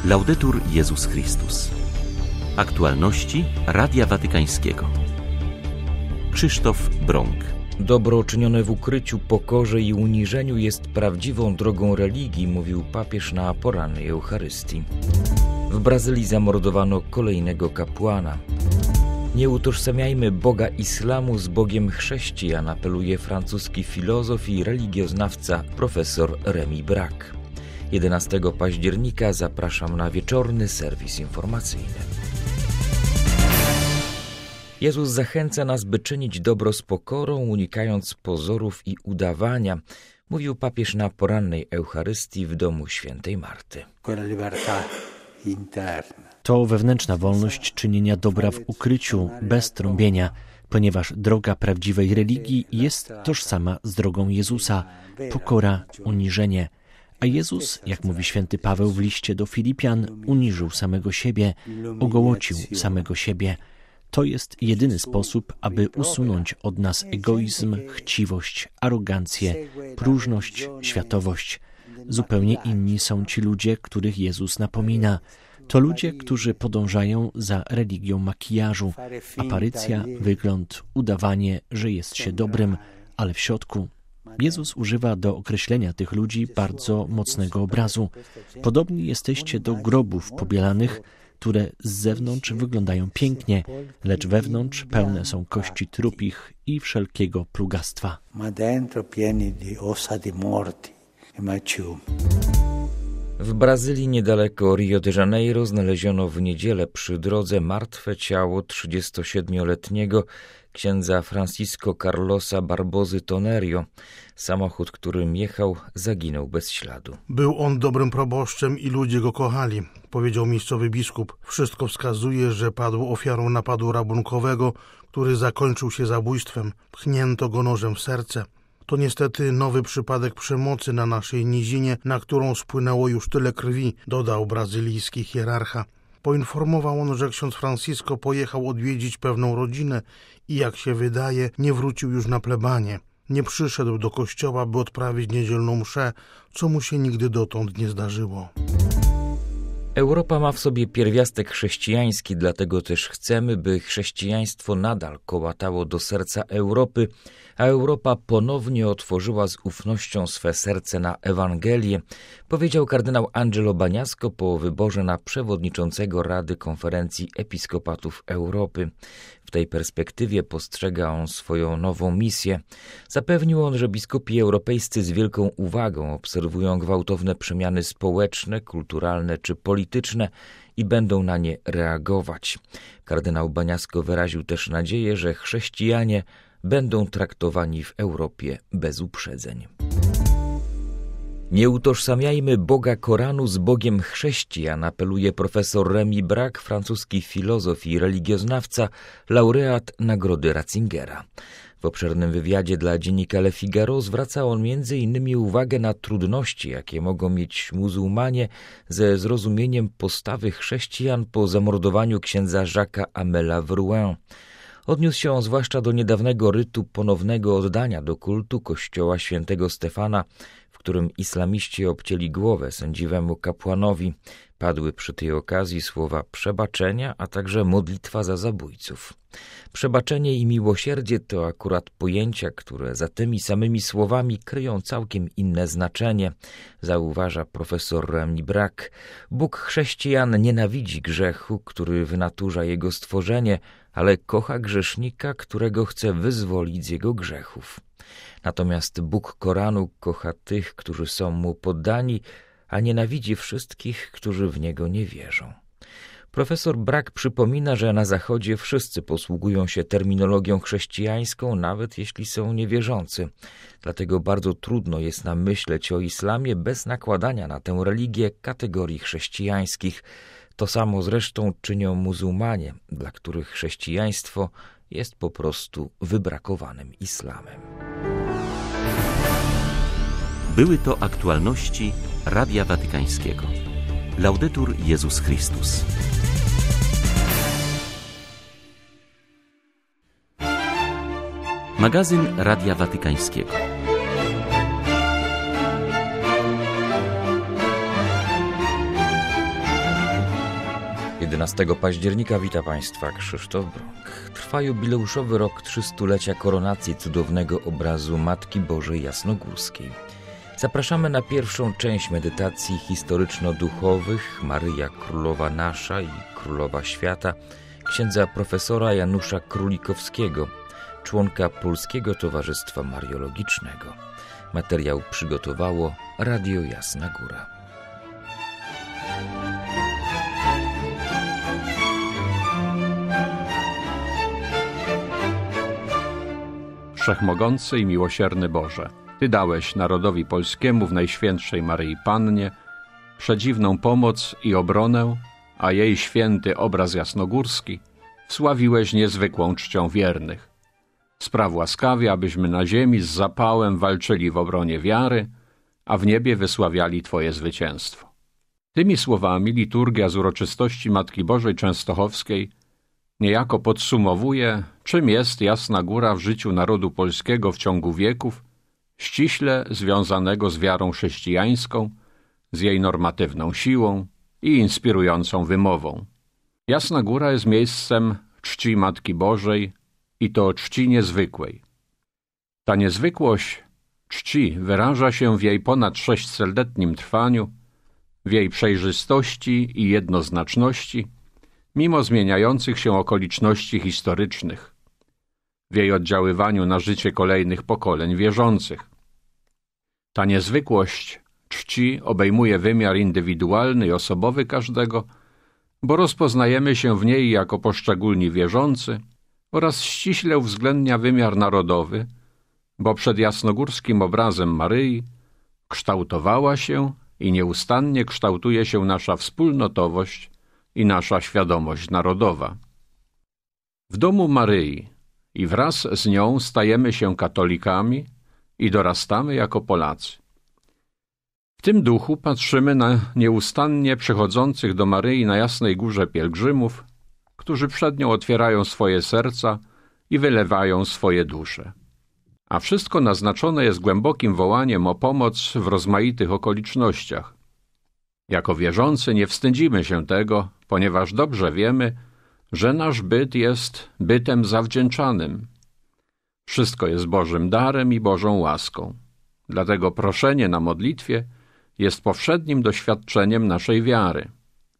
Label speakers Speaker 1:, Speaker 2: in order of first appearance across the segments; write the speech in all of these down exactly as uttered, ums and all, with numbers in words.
Speaker 1: Laudetur Jezus Chrystus. Aktualności Radia Watykańskiego. Krzysztof Brąk.
Speaker 2: Dobro czynione w ukryciu, pokorze i uniżeniu jest prawdziwą drogą religii, mówił papież na porannej Eucharystii. W Brazylii zamordowano kolejnego kapłana. Nie utożsamiajmy Boga islamu z Bogiem chrześcijan, apeluje francuski filozof i religioznawca profesor Remi Braque. jedenastego października zapraszam na wieczorny serwis informacyjny. Jezus zachęca nas, by czynić dobro z pokorą, unikając pozorów i udawania, mówił papież na porannej Eucharystii w domu świętej Marty.
Speaker 3: To wewnętrzna wolność czynienia dobra w ukryciu, bez trąbienia, ponieważ droga prawdziwej religii jest tożsama z drogą Jezusa, pokora, uniżenie. A Jezus, jak mówi święty Paweł w liście do Filipian, uniżył samego siebie, ogołocił samego siebie. To jest jedyny sposób, aby usunąć od nas egoizm, chciwość, arogancję, próżność, światowość. Zupełnie inni są ci ludzie, których Jezus napomina. To ludzie, którzy podążają za religią makijażu. Aparycja, wygląd, udawanie, że jest się dobrym, ale w środku. Jezus używa do określenia tych ludzi bardzo mocnego obrazu. Podobni jesteście do grobów pobielanych, które z zewnątrz wyglądają pięknie, lecz wewnątrz pełne są kości trupich i wszelkiego plugastwa.
Speaker 2: W Brazylii niedaleko Rio de Janeiro znaleziono w niedzielę przy drodze martwe ciało trzydziestosiedmioletniego księdza Francisco Carlosa Barbozy Tonerio. Samochód, którym jechał, zaginął bez śladu.
Speaker 4: Był on dobrym proboszczem i ludzie go kochali, powiedział miejscowy biskup. Wszystko wskazuje, że padł ofiarą napadu rabunkowego, który zakończył się zabójstwem. Pchnięto go nożem w serce. To niestety nowy przypadek przemocy na naszej nizinie, na którą spłynęło już tyle krwi, dodał brazylijski hierarcha. Poinformował on, że ksiądz Francisco pojechał odwiedzić pewną rodzinę i, jak się wydaje, nie wrócił już na plebanie. Nie przyszedł do kościoła, by odprawić niedzielną mszę, co mu się nigdy dotąd nie zdarzyło.
Speaker 2: Europa ma w sobie pierwiastek chrześcijański, dlatego też chcemy, by chrześcijaństwo nadal kołatało do serca Europy, a Europa ponownie otworzyła z ufnością swe serce na Ewangelię, powiedział kardynał Angelo Bagnasco po wyborze na przewodniczącego Rady Konferencji Episkopatów Europy. W tej perspektywie postrzega on swoją nową misję. Zapewnił on, że biskupi europejscy z wielką uwagą obserwują gwałtowne przemiany społeczne, kulturalne czy polityczne i będą na nie reagować. Kardynał Bagnasco wyraził też nadzieję, że chrześcijanie będą traktowani w Europie bez uprzedzeń. Nie utożsamiajmy Boga Koranu z Bogiem chrześcijan, apeluje profesor Remi Braque, francuski filozof i religioznawca, laureat Nagrody Ratzingera. W obszernym wywiadzie dla dziennika Le Figaro zwraca on między innymi uwagę na trudności, jakie mogą mieć muzułmanie ze zrozumieniem postawy chrześcijan po zamordowaniu księdza Jacques'a Amela w Rouen. Odniósł się on zwłaszcza do niedawnego rytu ponownego oddania do kultu kościoła świętego Stefana, w którym islamiści obcięli głowę sędziwemu kapłanowi. Padły przy tej okazji słowa przebaczenia, a także modlitwa za zabójców. Przebaczenie i miłosierdzie to akurat pojęcia, które za tymi samymi słowami kryją całkiem inne znaczenie, zauważa profesor Remi Braque. Bóg chrześcijan nienawidzi grzechu, który wynaturza jego stworzenie, ale kocha grzesznika, którego chce wyzwolić z jego grzechów. Natomiast Bóg Koranu kocha tych, którzy są mu poddani, a nienawidzi wszystkich, którzy w niego nie wierzą. Profesor Braque przypomina, że na Zachodzie wszyscy posługują się terminologią chrześcijańską, nawet jeśli są niewierzący. Dlatego bardzo trudno jest nam myśleć o islamie bez nakładania na tę religię kategorii chrześcijańskich. To samo zresztą czynią muzułmanie, dla których chrześcijaństwo jest po prostu wybrakowanym islamem.
Speaker 1: Były to aktualności Radia Watykańskiego. Laudetur Jezus Chrystus. Magazyn Radia Watykańskiego.
Speaker 2: jedenastego października wita Państwa Krzysztof Brąk. Trwa jubileuszowy rok trzystulecia koronacji cudownego obrazu Matki Bożej Jasnogórskiej. Zapraszamy na pierwszą część medytacji historyczno-duchowych Maryja Królowa Nasza i Królowa Świata księdza profesora Janusza Królikowskiego, członka Polskiego Towarzystwa Mariologicznego. Materiał przygotowało Radio Jasna Góra.
Speaker 5: Wszechmogący i miłosierny Boże, Ty dałeś narodowi polskiemu w Najświętszej Maryi Pannie przedziwną pomoc i obronę, a jej święty obraz jasnogórski wsławiłeś niezwykłą czcią wiernych. Spraw łaskawie, abyśmy na ziemi z zapałem walczyli w obronie wiary, a w niebie wysławiali Twoje zwycięstwo. Tymi słowami liturgia z uroczystości Matki Bożej Częstochowskiej niejako podsumowuje, czym jest Jasna Góra w życiu narodu polskiego w ciągu wieków, ściśle związanego z wiarą chrześcijańską, z jej normatywną siłą i inspirującą wymową. Jasna Góra jest miejscem czci Matki Bożej i to czci niezwykłej. Ta niezwykłość czci wyraża się w jej ponad sześćsetletnim trwaniu, w jej przejrzystości i jednoznaczności, mimo zmieniających się okoliczności historycznych, w jej oddziaływaniu na życie kolejnych pokoleń wierzących. Ta niezwykłość czci obejmuje wymiar indywidualny i osobowy każdego, bo rozpoznajemy się w niej jako poszczególni wierzący oraz ściśle uwzględnia wymiar narodowy, bo przed jasnogórskim obrazem Maryi kształtowała się i nieustannie kształtuje się nasza wspólnotowość i nasza świadomość narodowa. W domu Maryi i wraz z nią stajemy się katolikami i dorastamy jako Polacy. W tym duchu patrzymy na nieustannie przychodzących do Maryi na Jasnej Górze pielgrzymów, którzy przed nią otwierają swoje serca i wylewają swoje dusze. A wszystko naznaczone jest głębokim wołaniem o pomoc w rozmaitych okolicznościach. Jako wierzący nie wstydzimy się tego, ponieważ dobrze wiemy, że nasz byt jest bytem zawdzięczanym. Wszystko jest Bożym darem i Bożą łaską. Dlatego proszenie na modlitwie jest powszednim doświadczeniem naszej wiary.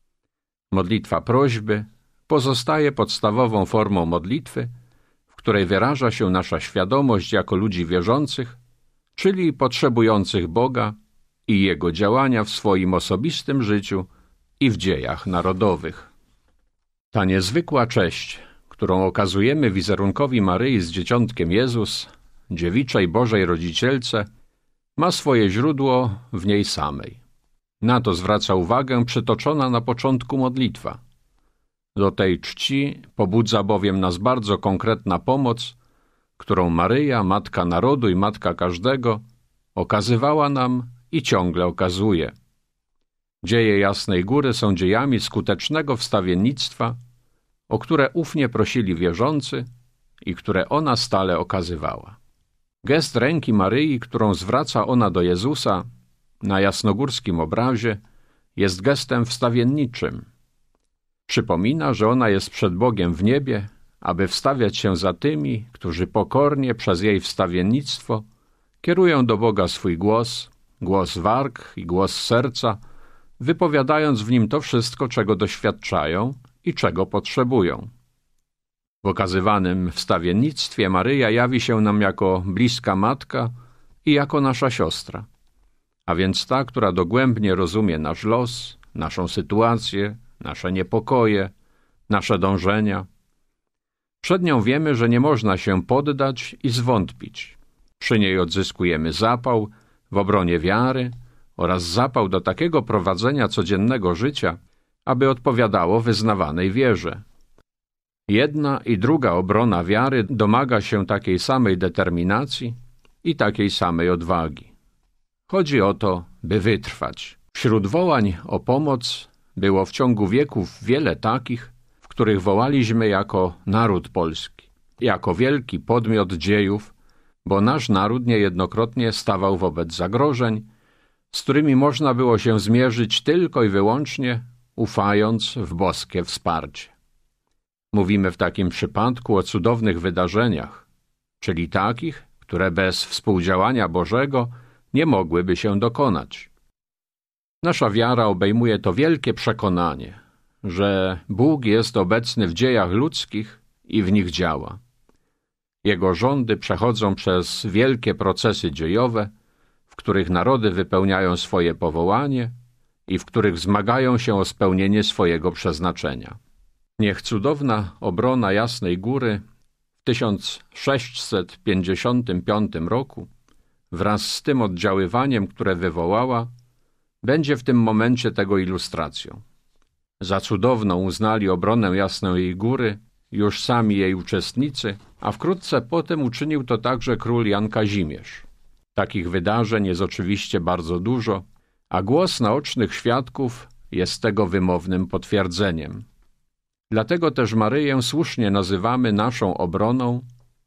Speaker 5: Modlitwa prośby pozostaje podstawową formą modlitwy, w której wyraża się nasza świadomość jako ludzi wierzących, czyli potrzebujących Boga i Jego działania w swoim osobistym życiu i w dziejach narodowych. Ta niezwykła cześć, którą okazujemy wizerunkowi Maryi z Dzieciątkiem Jezus, dziewiczej Bożej Rodzicielce, ma swoje źródło w niej samej. Na to zwraca uwagę przytoczona na początku modlitwa. Do tej czci pobudza bowiem nas bardzo konkretna pomoc, którą Maryja, Matka Narodu i Matka każdego, okazywała nam i ciągle okazuje. Dzieje Jasnej Góry są dziejami skutecznego wstawiennictwa, o które ufnie prosili wierzący i które ona stale okazywała. Gest ręki Maryi, którą zwraca ona do Jezusa na jasnogórskim obrazie, jest gestem wstawienniczym. Przypomina, że ona jest przed Bogiem w niebie, aby wstawiać się za tymi, którzy pokornie przez jej wstawiennictwo kierują do Boga swój głos, głos warg i głos serca, wypowiadając w nim to wszystko, czego doświadczają i czego potrzebują. W okazywanym wstawiennictwie Maryja jawi się nam jako bliska matka i jako nasza siostra, a więc ta, która dogłębnie rozumie nasz los, naszą sytuację, nasze niepokoje, nasze dążenia. Przed nią wiemy, że nie można się poddać i zwątpić. Przy niej odzyskujemy zapał w obronie wiary oraz zapał do takiego prowadzenia codziennego życia, aby odpowiadało wyznawanej wierze. Jedna i druga obrona wiary domaga się takiej samej determinacji i takiej samej odwagi. Chodzi o to, by wytrwać. Wśród wołań o pomoc było w ciągu wieków wiele takich, w których wołaliśmy jako naród polski, jako wielki podmiot dziejów, bo nasz naród niejednokrotnie stawał wobec zagrożeń, z którymi można było się zmierzyć tylko i wyłącznie ufając w boskie wsparcie. Mówimy w takim przypadku o cudownych wydarzeniach, czyli takich, które bez współdziałania Bożego nie mogłyby się dokonać. Nasza wiara obejmuje to wielkie przekonanie, że Bóg jest obecny w dziejach ludzkich i w nich działa. Jego rządy przechodzą przez wielkie procesy dziejowe, w których narody wypełniają swoje powołanie i w których zmagają się o spełnienie swojego przeznaczenia. Niech cudowna obrona Jasnej Góry w tysiąc sześćset pięćdziesiątym piątym roku wraz z tym oddziaływaniem, które wywołała, będzie w tym momencie tego ilustracją. Za cudowną uznali obronę Jasnej Góry już sami jej uczestnicy, a wkrótce potem uczynił to także król Jan Kazimierz. Takich wydarzeń jest oczywiście bardzo dużo, a głos naocznych świadków jest tego wymownym potwierdzeniem. Dlatego też Maryję słusznie nazywamy naszą obroną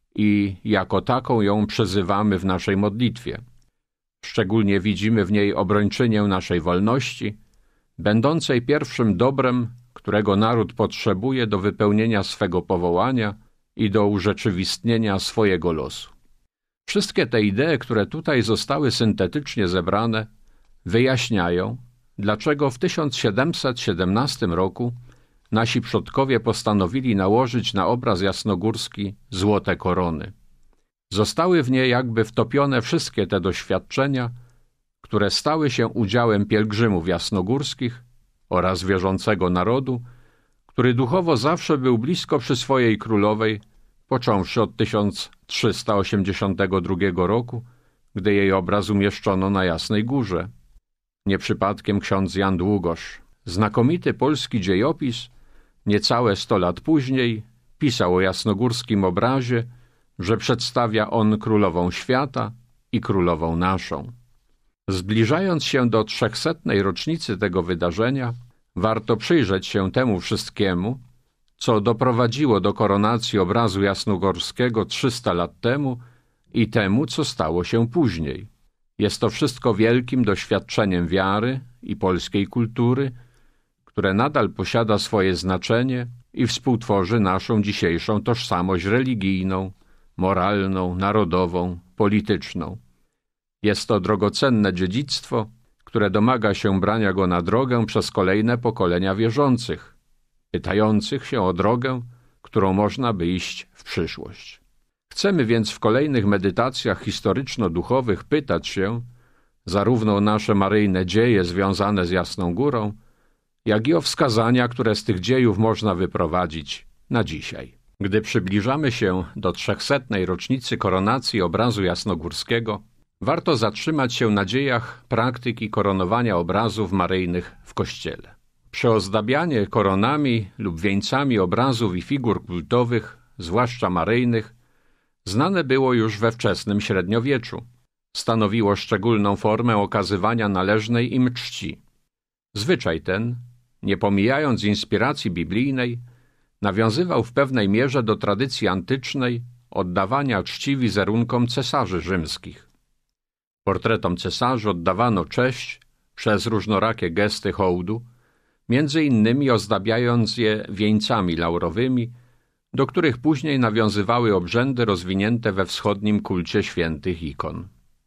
Speaker 5: i jako taką ją przyzywamy w naszej modlitwie. Szczególnie widzimy w niej obrończynię naszej wolności, będącej pierwszym dobrem, którego naród potrzebuje do wypełnienia swego powołania i do urzeczywistnienia swojego losu. Wszystkie te idee, które tutaj zostały syntetycznie zebrane, wyjaśniają, dlaczego w tysiąc siedemset siedemnastym roku nasi przodkowie postanowili nałożyć na obraz jasnogórski złote korony. Zostały w nie jakby wtopione wszystkie te doświadczenia, które stały się udziałem pielgrzymów jasnogórskich oraz wierzącego narodu, który duchowo zawsze był blisko przy swojej królowej, począwszy od tysiąc trzysta osiemdziesiątego drugiego roku, gdy jej obraz umieszczono na Jasnej Górze. Nie przypadkiem ksiądz Jan Długosz, znakomity polski dziejopis, niecałe sto lat później pisał o jasnogórskim obrazie, że przedstawia on królową świata i królową naszą. Zbliżając się do trzechsetnej rocznicy tego wydarzenia, warto przyjrzeć się temu wszystkiemu, co doprowadziło do koronacji obrazu jasnogórskiego trzysta lat temu i temu, co stało się później. Jest to wszystko wielkim doświadczeniem wiary i polskiej kultury, które nadal posiada swoje znaczenie i współtworzy naszą dzisiejszą tożsamość religijną, moralną, narodową, polityczną. Jest to drogocenne dziedzictwo, które domaga się brania go na drogę przez kolejne pokolenia wierzących, pytających się o drogę, którą można by iść w przyszłość. Chcemy więc w kolejnych medytacjach historyczno-duchowych pytać się zarówno o nasze maryjne dzieje związane z Jasną Górą, jak i o wskazania, które z tych dziejów można wyprowadzić na dzisiaj. Gdy przybliżamy się do trzechsetnej rocznicy koronacji obrazu jasnogórskiego, warto zatrzymać się na dziejach praktyki koronowania obrazów maryjnych w Kościele. Przeozdabianie koronami lub wieńcami obrazów i figur kultowych, zwłaszcza maryjnych, znane było już we wczesnym średniowieczu. Stanowiło szczególną formę okazywania należnej im czci. Zwyczaj ten, nie pomijając inspiracji biblijnej, nawiązywał w pewnej mierze do tradycji antycznej oddawania czci wizerunkom cesarzy rzymskich. Portretom cesarzy oddawano cześć przez różnorakie gesty hołdu, między innymi ozdabiając je wieńcami laurowymi, do których później nawiązywały obrzędy rozwinięte we wschodnim kulcie świętych ikon.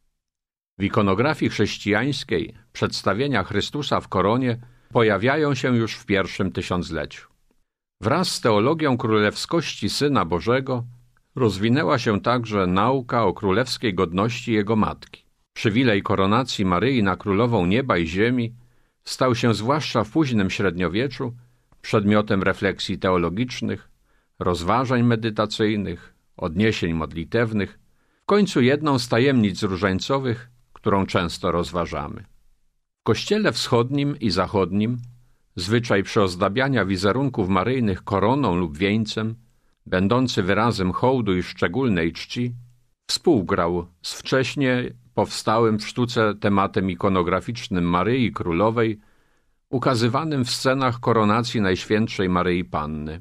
Speaker 5: W ikonografii chrześcijańskiej przedstawienia Chrystusa w koronie pojawiają się już w pierwszym tysiącleciu. Wraz z teologią królewskości Syna Bożego rozwinęła się także nauka o królewskiej godności Jego Matki. Przywilej koronacji Maryi na królową nieba i ziemi stał się zwłaszcza w późnym średniowieczu przedmiotem refleksji teologicznych, rozważań medytacyjnych, odniesień modlitewnych, w końcu jedną z tajemnic różańcowych, którą często rozważamy. W Kościele wschodnim i zachodnim zwyczaj przeozdabiania wizerunków maryjnych koroną lub wieńcem, będący wyrazem hołdu i szczególnej czci, współgrał z wcześnie powstałym w sztuce tematem ikonograficznym Maryi Królowej, ukazywanym w scenach koronacji Najświętszej Maryi Panny.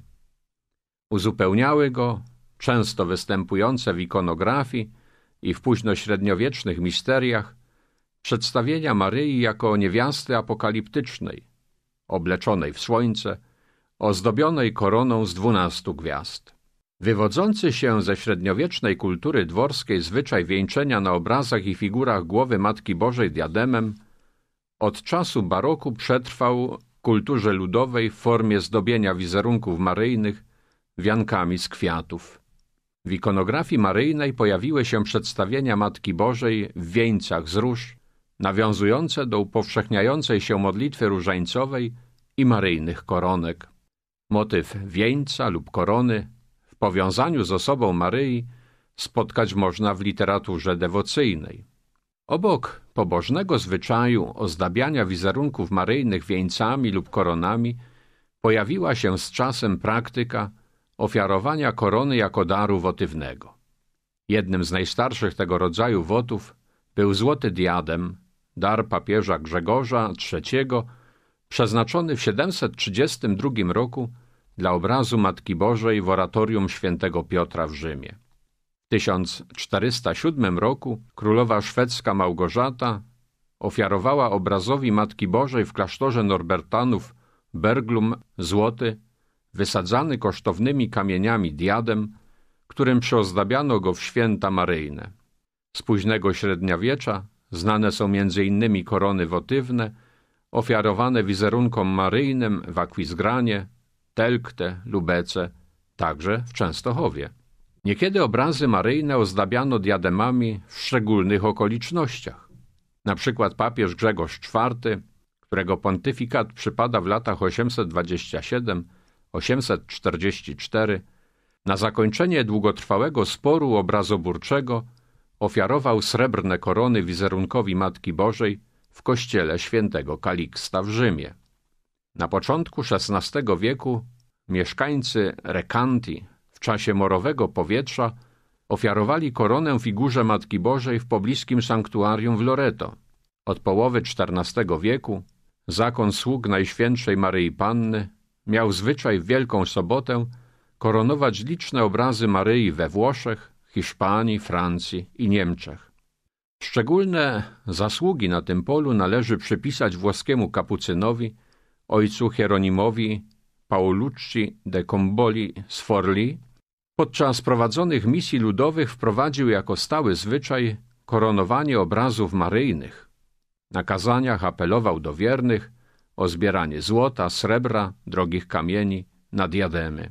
Speaker 5: Uzupełniały go często występujące w ikonografii i w późnośredniowiecznych misteriach przedstawienia Maryi jako niewiasty apokaliptycznej, obleczonej w słońce, ozdobionej koroną z dwunastu gwiazd. Wywodzący się ze średniowiecznej kultury dworskiej zwyczaj wieńczenia na obrazach i figurach głowy Matki Bożej diademem od czasu baroku przetrwał w kulturze ludowej w formie zdobienia wizerunków maryjnych wiankami z kwiatów. W ikonografii maryjnej pojawiły się przedstawienia Matki Bożej w wieńcach z róż, nawiązujące do upowszechniającej się modlitwy różańcowej i maryjnych koronek. Motyw wieńca lub korony w powiązaniu z osobą Maryi spotkać można w literaturze dewocyjnej. Obok pobożnego zwyczaju ozdabiania wizerunków maryjnych wieńcami lub koronami pojawiła się z czasem praktyka ofiarowania korony jako daru wotywnego. Jednym z najstarszych tego rodzaju wotów był złoty diadem, dar papieża Grzegorza trzeciego, przeznaczony w siedemset trzydziestym drugim roku dla obrazu Matki Bożej w oratorium świętego Piotra w Rzymie. W tysiąc czterysta siódmym roku królowa szwedzka Małgorzata ofiarowała obrazowi Matki Bożej w klasztorze Norbertanów Berglum złoty, wysadzany kosztownymi kamieniami diadem, którym przyozdabiano go w święta maryjne. Z późnego średniowiecza znane są między innymi korony wotywne, ofiarowane wizerunkom maryjnym w Akwizgranie, Telkte, Lubece, także w Częstochowie. Niekiedy obrazy maryjne ozdabiano diademami w szczególnych okolicznościach. Na przykład papież Grzegorz czwarty, którego pontyfikat przypada w latach osiemset dwadzieścia siedem do osiemset czterdzieści cztery, na zakończenie długotrwałego sporu obrazoburczego ofiarował srebrne korony wizerunkowi Matki Bożej w kościele świętego Kaliksta w Rzymie. Na początku szesnastego wieku mieszkańcy Recanti w czasie morowego powietrza ofiarowali koronę figurze Matki Bożej w pobliskim sanktuarium w Loreto. Od połowy czternastego wieku zakon sług Najświętszej Maryi Panny miał zwyczaj w Wielką Sobotę koronować liczne obrazy Maryi we Włoszech, Hiszpanii, Francji i Niemczech. Szczególne zasługi na tym polu należy przypisać włoskiemu kapucynowi, ojcu Hieronimowi Paolucci de Comboli z Forlì. Podczas prowadzonych misji ludowych wprowadził jako stały zwyczaj koronowanie obrazów maryjnych. Na kazaniach apelował do wiernych o zbieranie złota, srebra, drogich kamieni na diademy.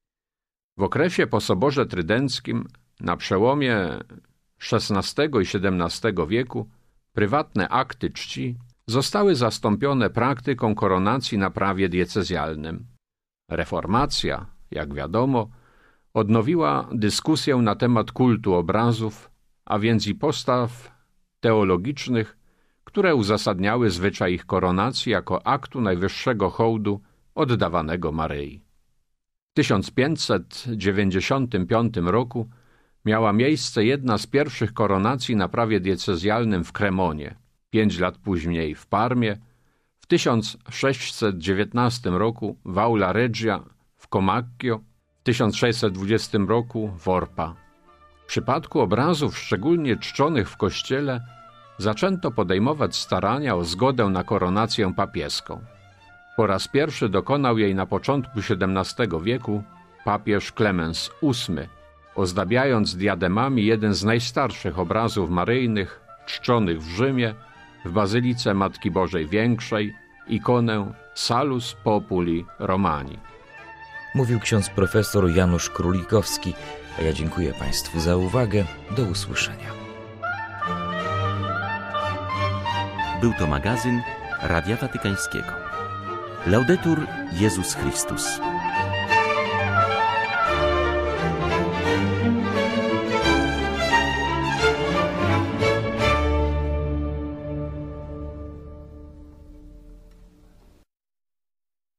Speaker 5: W okresie po Soborze Trydenckim na przełomie szesnastego i siedemnastego wieku prywatne akty czci zostały zastąpione praktyką koronacji na prawie diecezjalnym. Reformacja, jak wiadomo, odnowiła dyskusję na temat kultu obrazów, a więc i postaw teologicznych, które uzasadniały zwyczaj ich koronacji jako aktu najwyższego hołdu oddawanego Maryi. W tysiąc pięćset dziewięćdziesiątym piątym roku miała miejsce jedna z pierwszych koronacji na prawie diecezjalnym w Cremonie, pięć lat później w Parmie, w tysiąc sześćset dziewiętnastym roku w Aula Regia w Comacchio, w tysiąc sześćset dwudziestym roku w Orpa. W przypadku obrazów szczególnie czczonych w kościele zaczęto podejmować starania o zgodę na koronację papieską. Po raz pierwszy dokonał jej na początku siedemnastego wieku papież Klemens ósmy, ozdabiając diademami jeden z najstarszych obrazów maryjnych czczonych w Rzymie, w Bazylice Matki Bożej Większej, ikonę Salus Populi Romani.
Speaker 2: Mówił ksiądz profesor Janusz Królikowski, a ja dziękuję Państwu za uwagę. Do usłyszenia.
Speaker 1: Był to magazyn Radia Watykańskiego. Laudetur Jezus Chrystus.